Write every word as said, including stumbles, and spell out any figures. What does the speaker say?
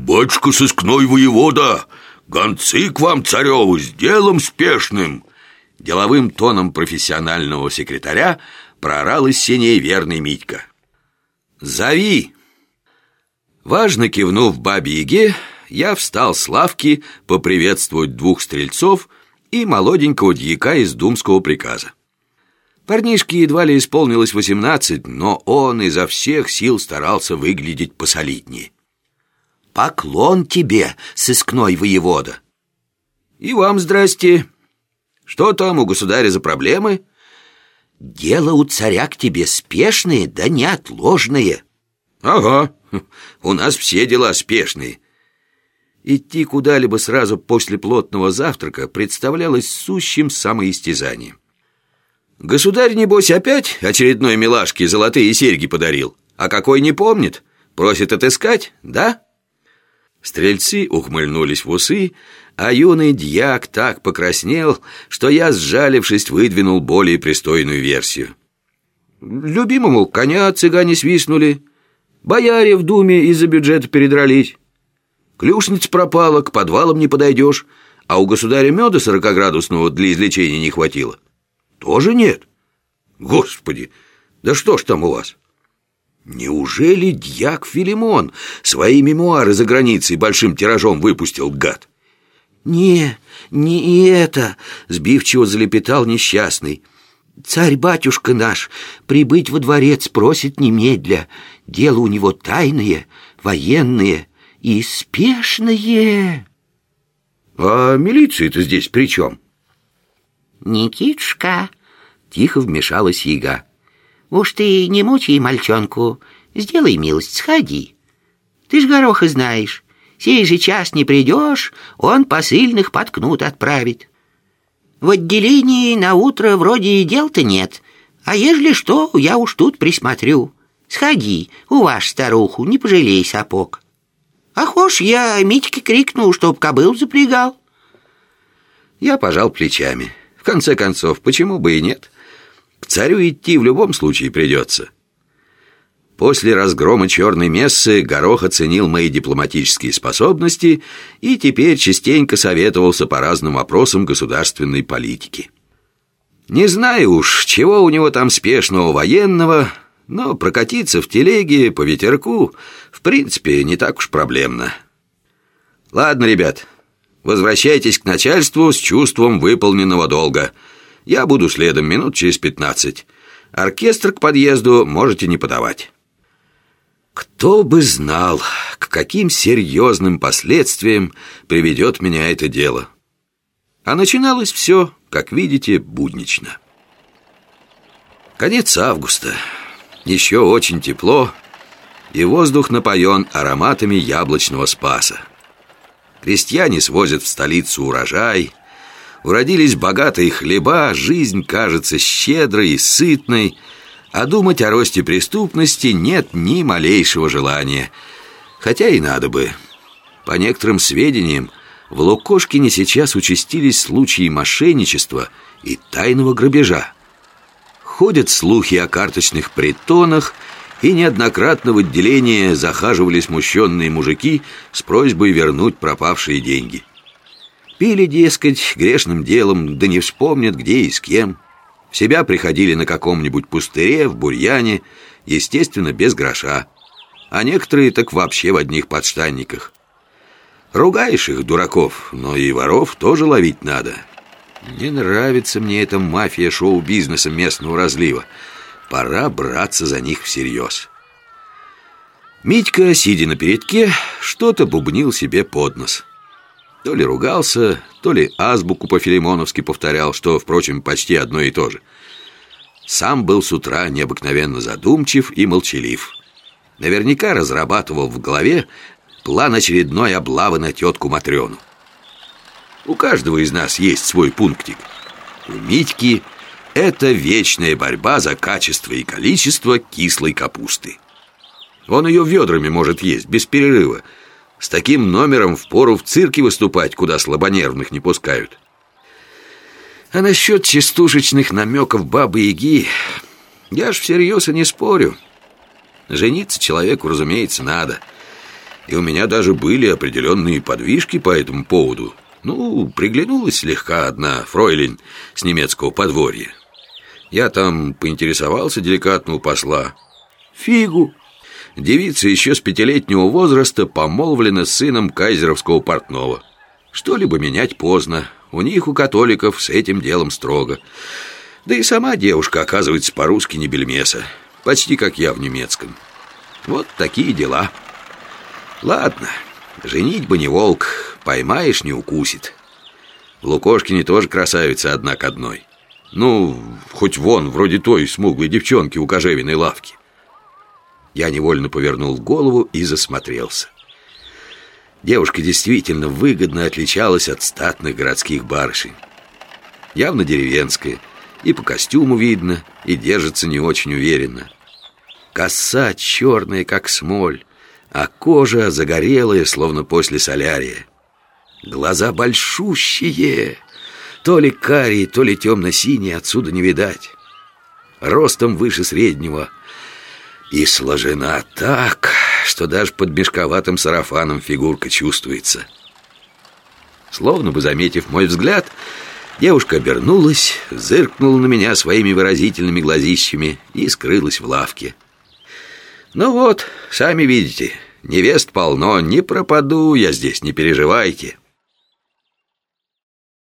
Батюшка сыскной воевода, гонцы к вам, цареву, с делом спешным. Деловым тоном профессионального секретаря проорал из сеней верный Митька. «Зови!» Важно кивнув бабе-яге, я встал с лавки поприветствовать двух стрельцов и молоденького дьяка из думского приказа. Парнишке едва ли исполнилось восемнадцать, но он изо всех сил старался выглядеть посолиднее. «Поклон тебе, сыскной воевода!» «И вам здрасте! Что там у государя за проблемы?» «Дело у царя к тебе спешные, да неотложные». «Ага, у нас все дела спешные». Идти куда-либо сразу после плотного завтрака представлялось сущим самоистязанием. Государь, небось, опять очередной милашке золотые серьги подарил, а какой не помнит, просит отыскать, да? Стрельцы ухмыльнулись в усы, а юный дьяк так покраснел, что я, сжалившись, выдвинул более пристойную версию. Любимому коня цыгане свистнули, бояре в думе из-за бюджета передрались, клюшница пропала, к подвалам не подойдешь, а у государя меда сорокаградусного для излечения не хватило. Тоже нет? Господи, да что ж там у вас? Неужели дьяк Филимон свои мемуары за границей большим тиражом выпустил, гад? Не, не это, сбивчиво залепетал несчастный. Царь-батюшка наш прибыть во дворец просит немедля. Дело у него тайное, военное и спешное. А милиция-то здесь при чем? «Никитушка!» — тихо вмешалась яга. «Уж ты не мучай мальчонку, сделай милость, сходи. Ты ж Гороха знаешь, сей же час не придешь, он посыльных под кнут отправит. В отделении на утро вроде и дел-то нет, а ежели что, я уж тут присмотрю. Сходи, уваж старуху, не пожалей сапог. А хошь, я Митьке крикнул, чтоб кобыл запрягал». Я пожал плечами. В конце концов, почему бы и нет? К царю идти в любом случае придется. После разгрома черной мессы Горох оценил мои дипломатические способности и теперь частенько советовался по разным вопросам государственной политики. Не знаю уж, чего у него там спешного военного, но прокатиться в телеге по ветерку в принципе не так уж проблемно. Ладно, ребят, возвращайтесь к начальству с чувством выполненного долга. Я буду следом минут через пятнадцать. Оркестр к подъезду можете не подавать. Кто бы знал, к каким серьезным последствиям приведет меня это дело. А начиналось все, как видите, буднично. Конец августа. Еще очень тепло, и воздух напоен ароматами яблочного спаса. Крестьяне свозят в столицу урожай, уродились богатые хлеба, жизнь кажется щедрой и сытной, а думать о росте преступности нет ни малейшего желания. Хотя и надо бы. По некоторым сведениям, в Лукошкине сейчас участились случаи мошенничества и тайного грабежа. Ходят слухи о карточных притонах, и неоднократно в отделение захаживали смущенные мужики с просьбой вернуть пропавшие деньги. Пили, дескать, грешным делом, да не вспомнят, где и с кем. В себя приходили на каком-нибудь пустыре, в бурьяне, естественно, без гроша. А некоторые так вообще в одних подштанниках. Ругаешь их, дураков, но и воров тоже ловить надо. Не нравится мне эта мафия шоу-бизнеса местного разлива. Пора браться за них всерьез. Митька, сидя на передке, что-то бубнил себе под нос. То ли ругался, то ли азбуку по-филимоновски повторял, что, впрочем, почти одно и то же. Сам был с утра необыкновенно задумчив и молчалив. Наверняка разрабатывал в голове план очередной облавы на тетку Матрёну. У каждого из нас есть свой пунктик. У Митьки это вечная борьба за качество и количество кислой капусты. Он ее ведрами может есть, без перерыва. С таким номером впору в цирке выступать, куда слабонервных не пускают. А насчет частушечных намеков бабы-яги я ж всерьез и не спорю. Жениться человеку, разумеется, надо. И у меня даже были определенные подвижки по этому поводу. Ну, приглянулась слегка одна фройлен с немецкого подворья. Я там поинтересовался деликатно у посла. Фигу! Девица еще с пятилетнего возраста помолвлена с сыном кайзеровского портного. Что-либо менять поздно. У них, у католиков, с этим делом строго. Да и сама девушка, оказывается, по-русски не бельмеса. Почти как я в немецком. Вот такие дела. Ладно, женитьба не волк. Поймаешь, не укусит. В Лукошкине тоже красавица одна к одной. Ну, хоть вон, вроде той смуглой девчонки у кожевенной лавки. Я невольно повернул голову и засмотрелся. Девушка действительно выгодно отличалась от статных городских барышень. Явно деревенская, и по костюму видно, и держится не очень уверенно. Коса черная, как смоль, а кожа загорелая, словно после солярия. Глаза большущие, то ли карие, то ли темно-синие, отсюда не видать. Ростом выше среднего. И сложена так, что даже под мешковатым сарафаном фигурка чувствуется. Словно бы заметив мой взгляд, девушка обернулась, зыркнула на меня своими выразительными глазищами и скрылась в лавке. Ну вот, сами видите, невест полно, не пропаду я здесь, не переживайте.